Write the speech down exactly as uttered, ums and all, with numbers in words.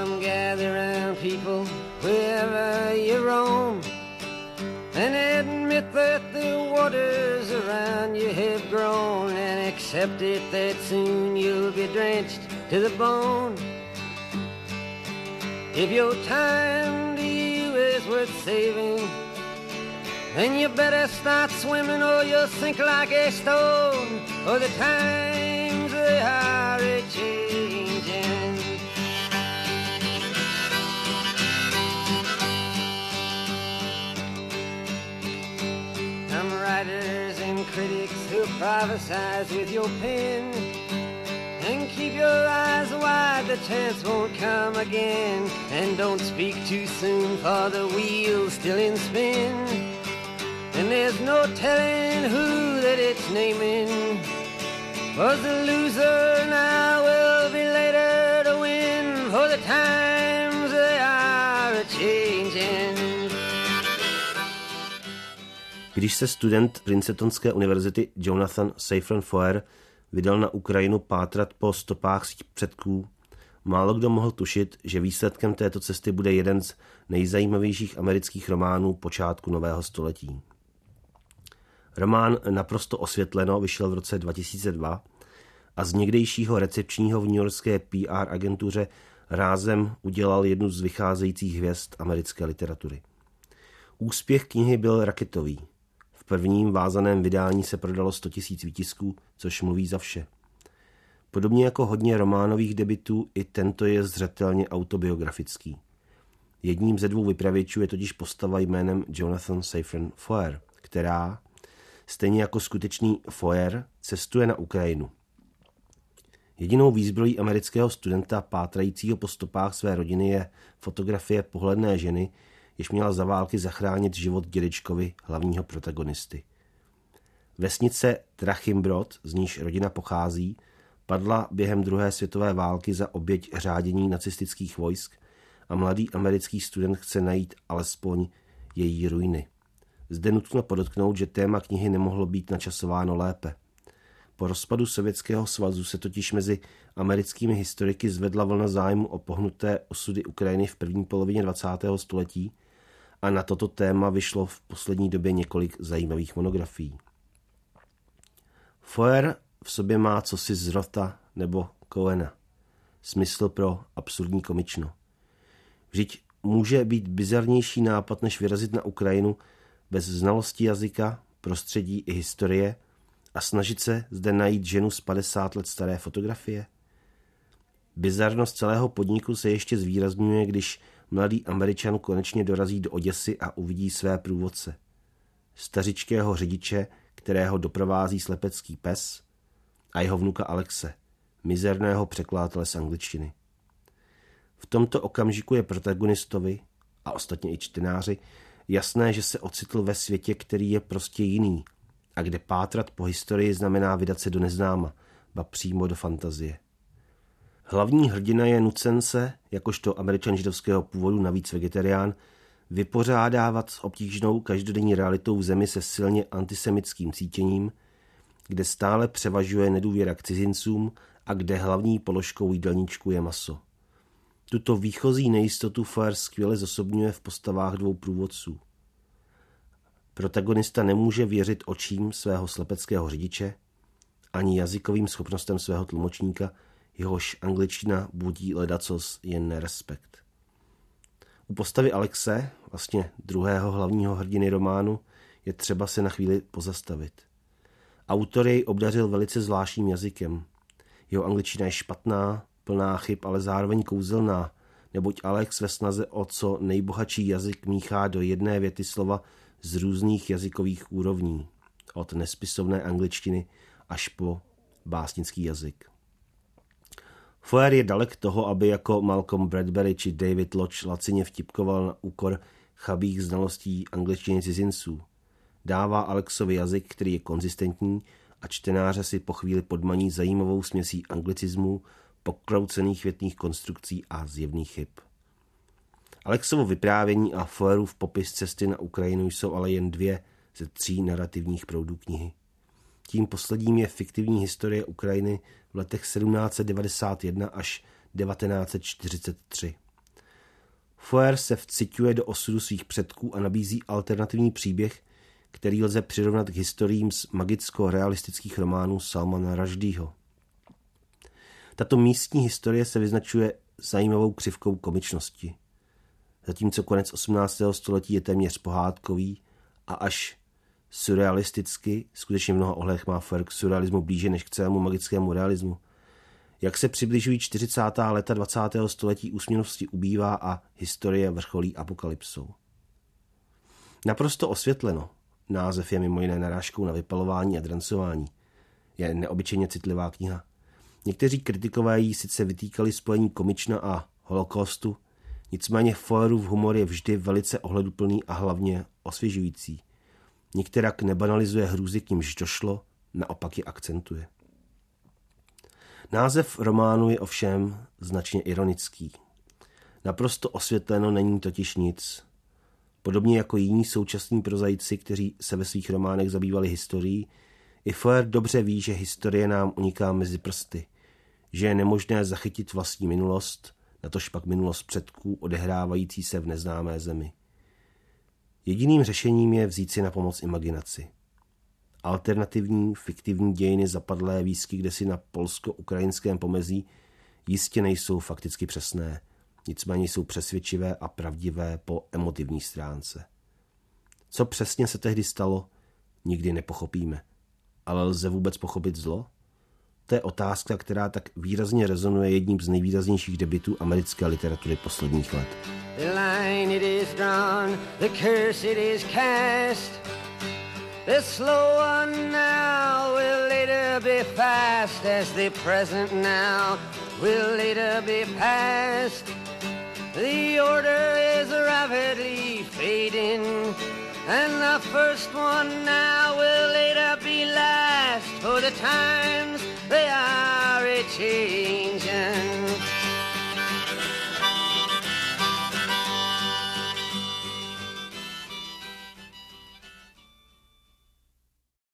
Come gather round people wherever you roam and admit that the waters around you have grown and accept it that soon you'll be drenched to the bone. If your time to you is worth saving, then you better start swimming or you'll sink like a stone, or the times they are a-changing. Some writers and critics who prophesize with your pen, and keep your eyes wide, the chance won't come again. And don't speak too soon, for the wheel's still in spin, and there's no telling who that it's naming. Was the loser now will be later to win, for the times they are a-changing. Když se student Princetonské univerzity Jonathan Safran Foer vydal na Ukrajinu pátrat po stopách svých předků, málo kdo mohl tušit, že výsledkem této cesty bude jeden z nejzajímavějších amerických románů počátku nového století. Román Naprosto osvětleno vyšel v roce dva tisíce dva a z někdejšího recepčního v newyorské P R agentuře rázem udělal jednu z vycházejících hvězd americké literatury. Úspěch knihy byl raketový. V prvním vázaném vydání se prodalo sto tisíc výtisků, což mluví za vše. Podobně jako hodně románových debutů, i tento je zřetelně autobiografický. Jedním ze dvou vypravěčů je totiž postava jménem Jonathan Safran Foer, která, stejně jako skutečný Foer, cestuje na Ukrajinu. Jedinou výzbrojí amerického studenta pátrajícího po stopách své rodiny je fotografie pohledné ženy, jež měla za války zachránit život dědečkovi hlavního protagonisty. Vesnice Trachimbrod, z níž rodina pochází, padla během druhé světové války za oběť řádění nacistických vojsk a mladý americký student chce najít alespoň její ruiny. Zde nutno podotknout, že téma knihy nemohlo být načasováno lépe. Po rozpadu Sovětského svazu se totiž mezi americkými historiky zvedla vlna zájmu o pohnuté osudy Ukrajiny v první polovině dvacátého století a na toto téma vyšlo v poslední době několik zajímavých monografií. Foer v sobě má cosi z Rotha nebo Cohena, smysl pro absurdní komično. Vždyť může být bizarnější nápad, než vyrazit na Ukrajinu bez znalosti jazyka, prostředí i historie a snažit se zde najít ženu z padesát let staré fotografie? Bizarnost celého podniku se ještě zvýrazňuje, když mladý Američan konečně dorazí do Oděsy a uvidí své průvodce. Stařičkého řidiče, kterého doprovází slepecký pes, a jeho vnuka Alexe, mizerného překladatele z angličtiny. V tomto okamžiku je protagonistovi, a ostatně i čtenáři, jasné, že se ocitl ve světě, který je prostě jiný a kde pátrat po historii znamená vydat se do neznáma, ba přímo do fantazie. Hlavní hrdina je nucen se, jakožto Američan židovského původu, navíc vegetarián, vypořádávat s obtížnou každodenní realitou v zemi se silně antisemickým cítěním, kde stále převažuje nedůvěra k cizincům a kde hlavní položkou jídelníčku je maso. Tuto výchozí nejistotu Foer skvěle zosobňuje v postavách dvou průvodců. Protagonista nemůže věřit očím svého slepeckého řidiče ani jazykovým schopnostem svého tlumočníka, jehož angličtina budí ledacos jen nerespekt. U postavy Alexe, vlastně druhého hlavního hrdiny románu, je třeba se na chvíli pozastavit. Autor jej obdařil velice zvláštním jazykem. Jeho angličtina je špatná, plná chyb, ale zároveň kouzelná, neboť Alex ve snaze o co nejbohatší jazyk míchá do jedné věty slova z různých jazykových úrovní, od nespisovné angličtiny až po básnický jazyk. Foer je dalek toho, aby jako Malcolm Bradbury či David Lodge lacině vtipkoval na úkor chabých znalostí angličtiny cizinců. Dává Alexovi jazyk, který je konzistentní a čtenáře si po chvíli podmaní zajímavou směsí anglicismů, pokroucených větných konstrukcí a zjevných chyb. Alexovo vyprávění a Foerův popis cesty na Ukrajinu jsou ale jen dvě ze tří narrativních proudů knihy. Tím posledním je fiktivní historie Ukrajiny v letech sedmnáct set devadesát jedna až devatenáct set čtyřicet tři. Foer se vciťuje do osudu svých předků a nabízí alternativní příběh, který lze přirovnat k historiím z magicko-realistických románů Salmana Rushdieho. Tato místní historie se vyznačuje zajímavou křivkou komičnosti. Zatímco konec osmnáctého století je téměř pohádkový a až surrealisticky, skutečně v mnoha ohledech má Foer k surrealismu blíže než k celému magickému realismu. Jak se přibližují čtyřicátá léta dvacátého století, úsměvnosti ubývá a historie vrcholí apokalypsou. Naprosto osvětleno, název je mimo jiné narážkou na vypalování a drancování. Je neobyčejně citlivá kniha. Někteří kritikové jí sice vytýkali spojení komična a holokaustu, nicméně Foerův humor je vždy velice ohleduplný a hlavně osvěžující. Nikterak nebanalizuje hrůzy, k nímž došlo, naopak je akcentuje. Název románu je ovšem značně ironický. Naprosto osvětleno není totiž nic. Podobně jako jiní současní prozaici, kteří se ve svých románech zabývali historií, i Foer dobře ví, že historie nám uniká mezi prsty, že je nemožné zachytit vlastní minulost, natož pak minulost předků odehrávající se v neznámé zemi. Jediným řešením je vzít si na pomoc imaginaci. Alternativní, fiktivní dějiny zapadlé výsky kdesi na polsko-ukrajinském pomezí jistě nejsou fakticky přesné, nicméně jsou přesvědčivé a pravdivé po emotivní stránce. Co přesně se tehdy stalo, nikdy nepochopíme. Ale lze vůbec pochopit zlo? To je otázka, která tak výrazně rezonuje jedním z nejvýraznějších debutů americké literatury posledních let. The line it is drawn, the curse it is cast. The slow one now will later be fast, as the present now will later be past. The order is rapidly fading, and the first one now will later be last, for the times they are a-changin'.